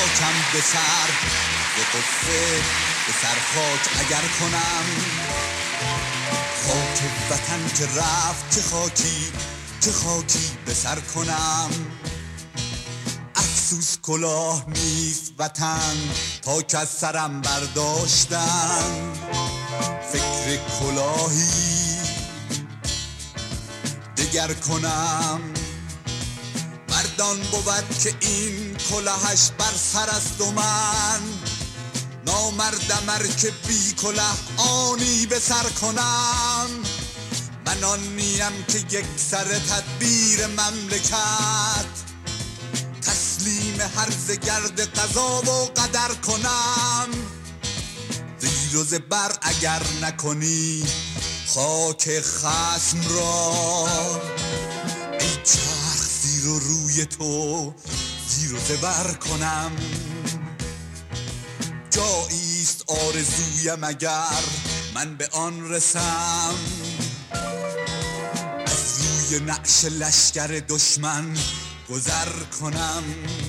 خاکم به سر، به قصه به سر خاک اگر کنم. خاک وطن که رفت چه خاکی، چه خاکی به سر کنم. افسوس کلاه نیست وطن تا که از سرم برداشتن. فکر کلاهی دگر کنم. مردان بود که این کلاهش بر سر است و من نامردم ار که بی کلاه آنی به سر کنم. من آن نیم که یک سر تدبیر مملکت تسلیم هرز گرد قضا و قدر کنم. زیر و زبر اگر نکنی خاک خصم را، ای چرخ زیر و روی تو زیر و زبر کنم. جاییست آرزویم اگر من به آن رسم، از روی نعش لشکر دشمن گذر کنم.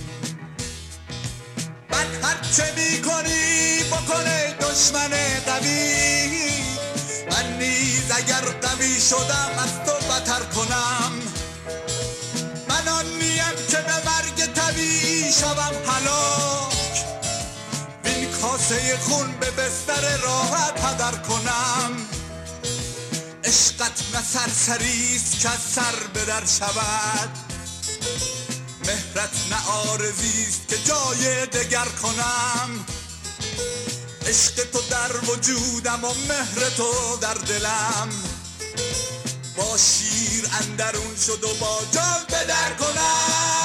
من هرچه می کنی بکنه دشمن قوی، من نیز اگر قوی شدم از تو بتر کنم. من آن نیم که به مرگ طبیعی شوم هلاک، بین کاسه خون به بستر راحت هدر کنم. عشقت نه سرسریست که از سر به در شود، مهرت نه آرزیست که جای دگر کنم. عشق تو در وجودم و مهر تو در دلم، با شیر اندرون شد و با جان به در کنم.